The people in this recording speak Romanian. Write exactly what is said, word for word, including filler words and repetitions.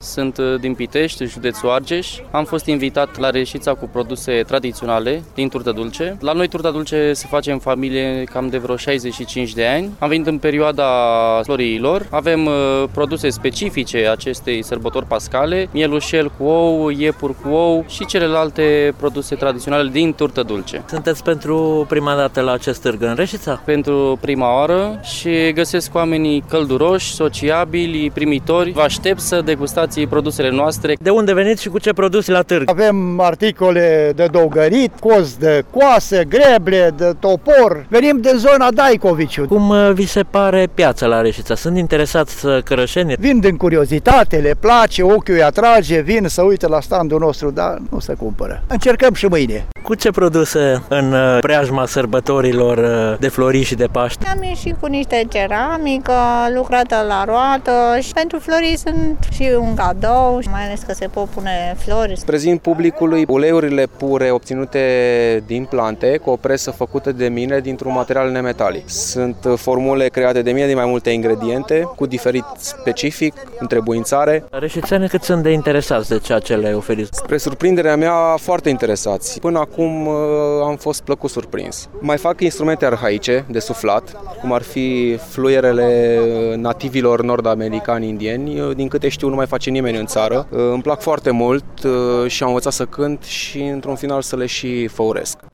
sunt din Pitești, județul Argeș. Am fost invitat la Reșița cu produse tradiționale din turtă dulce. La noi turta dulce se face în familie cam de vreo șaizeci și cinci de ani. Am venit în perioada florilor. Avem uh, produse specifice acestei sărbători pascale, mielușel cu ou, iepuri cu ou și celelalte produse tradiționale din turtă dulce. Sunteți pentru prima dată la acest târg în Reșița? Pentru prima oară și găsesc oamenii călduroși, sociabili, primitori. Vă aștept să degustați produsele noastre. De unde veniți și cu ce produse la târg? Avem articole de dogărit, coz de coasă, greble, de topor. Venim de zona Daicovici. Cum vi se pare piața la Reșița? Sunt interesați cărășenii? Vin din curiozitate, le place, ochiul îi atrage, vin să uite la standul nostru, dar nu se cumpără. Încercăm și mâine. Cu ce produse în preajma sărbătorilor de Flori și de Paște? Am ieșit cu niște ceramică lucrată la roată și pentru Flori sunt și un cadou, mai ales că se pot pune flori. Prezint publicului uleiurile pure obținute din plante cu o presă făcută de mine dintr-un material nemetalic. Sunt formule create de mine din mai multe ingrediente, cu diferit specific, întrebuințare. Reșițeni cât sunt de interesați de ceea ce le oferiți? Spre surprinderea mea, foarte interesați. Până acum am fost plăcut surprins. Mai fac instrumente arhaice de suflat, cum ar fi fluierele nativilor nord-americani indieni. Din câte știu, nu mai face nimeni în țară. Îmi plac foarte mult și am învățat să cânt și într-un final să le și făuresc.